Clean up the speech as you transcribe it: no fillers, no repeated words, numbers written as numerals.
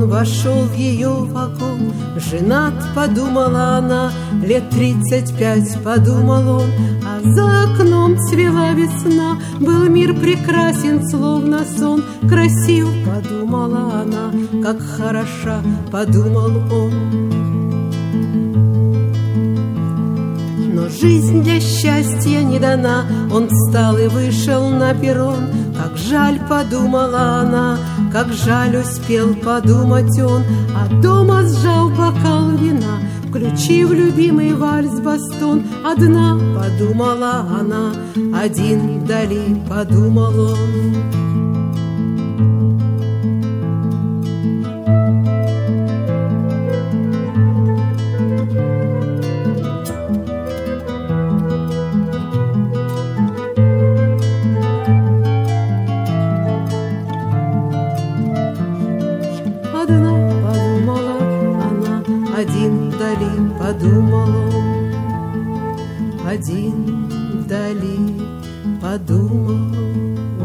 Он вошел в ее вагон, женат, подумала она, лет 35, подумал он, а за окном цвела весна, был мир прекрасен, словно сон, красив, подумала она, как хороша, подумал он. Но жизнь для счастья не дана, он встал и вышел на перрон. Как жаль, подумала она, как жаль, успел подумать он, а дома сжал бокал вина, включив любимый вальс-бастон. Одна, подумала она, один вдали, подумал он. Один вдали, подумал он, один вдали, подумал